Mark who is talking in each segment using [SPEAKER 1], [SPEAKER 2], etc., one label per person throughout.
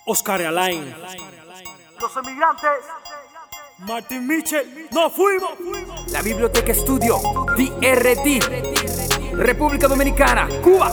[SPEAKER 1] Oscar Alain,
[SPEAKER 2] Los emigrantes.
[SPEAKER 1] Martin Mitchell, ¡nos fuimos!
[SPEAKER 3] La Biblioteca Estudio, DRD, República Dominicana, Cuba.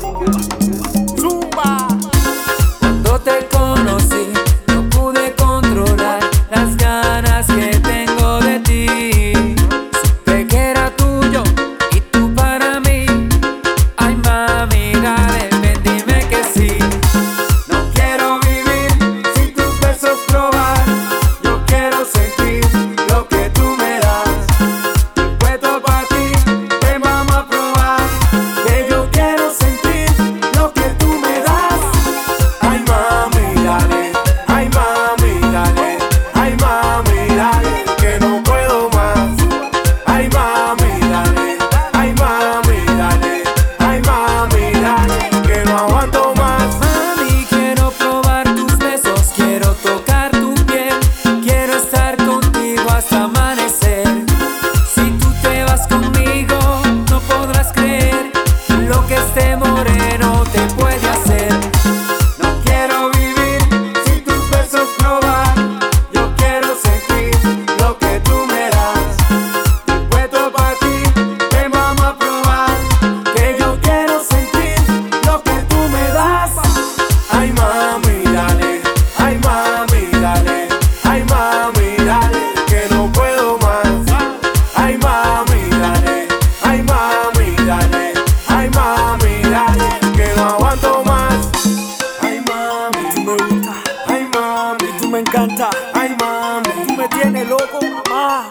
[SPEAKER 1] Zumba.
[SPEAKER 3] Cuando te conocí, no pude controlar las ganas que tengo de ti. Supe que era tuyo y tú para mí. Ay, mami, dale, ven, dime que sí. No quiero vivir sin tus besos probar. Yo quiero sentir lo que tú me das. Puesto para ti, te vamos a probar. Que yo quiero sentir lo que tú me das. Ay, mami, dale. Ay, mami, dale. Ay, mami, dale. Que no puedo más. Ay, mami, dale. Ay, mami, dale. Ay, mami, dale. Que no aguanto más. Mami, quiero probar tus besos. Quiero tocar tu piel. Quiero estar contigo hasta amanecer. Si tú te vas conmigo, no podrás creer lo que este moreno te puede hacer. No quiero vivir sin tus besos probar. Yo quiero sentir lo que tú me das. Puesto para ti, te vamos a probar. Que yo quiero sentir lo que tú me das. Ay, mami, dale. Ay, mami, dale. Ay, mami, dale. Que no puedo más. Ay, mami, dale. Ay, mami, dale. Ay, mami, dale. Que no aguanto más. Ay, mami,
[SPEAKER 1] Tú me gusta,
[SPEAKER 3] ay, mami,
[SPEAKER 1] tú me encanta,
[SPEAKER 3] ay, mami,
[SPEAKER 1] tú me tienes loco, mamá.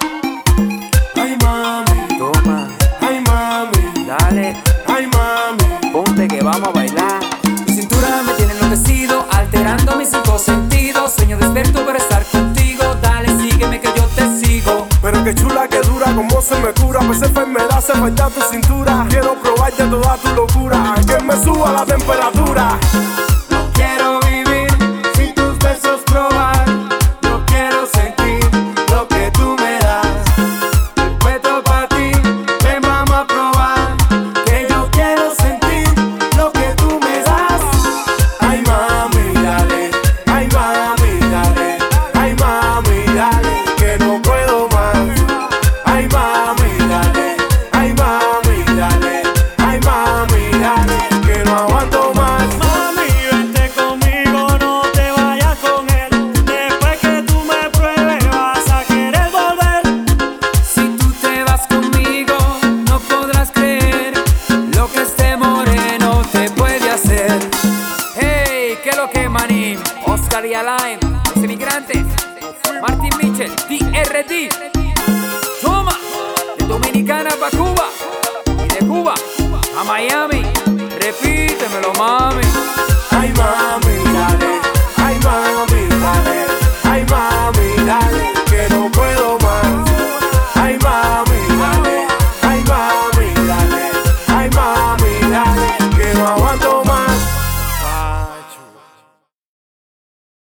[SPEAKER 3] ay, mami, toma, ay, mami, dale, ay, mami, ponte que vamos a bailar. Tu cintura me tiene enloquecido, alterando mis cinco sentidos. Sueño despierto para estar contigo. Dale, sígueme que yo te sigo.
[SPEAKER 2] Pero qué chula, que dura, como se me cura. Pues esa enfermedad se falta tu cintura. Quiero probar ya toda tu locura. Que me suba la temperatura.
[SPEAKER 3] No quiero vivir sin tus besos probar. Yo quiero sentir lo que tú me das. Puesto para ti, te vamos a probar. Que yo quiero sentir lo que tú me das. Ay, mami, dale. Ay, mami, dale. Ay, mami, dale. Que no puedo más. Ay, mami, dale. Ay, mami, dale. Ay, mami, dale. Que no aguanto más.
[SPEAKER 1] Mami, vente conmigo, no te vayas con él. Después que tú me pruebes, vas a querer volver.
[SPEAKER 3] Si tú te vas conmigo, no podrás creer lo que este moreno te puede hacer. Hey, ¿qué lo que, manín? Oscar y Alain, los emigrantes. Martin Mitchell, DRD. Toma, de Dominicana pa' Cuba. Y de Cuba a Miami. Repítemelo, mami.
[SPEAKER 2] Ay, mami.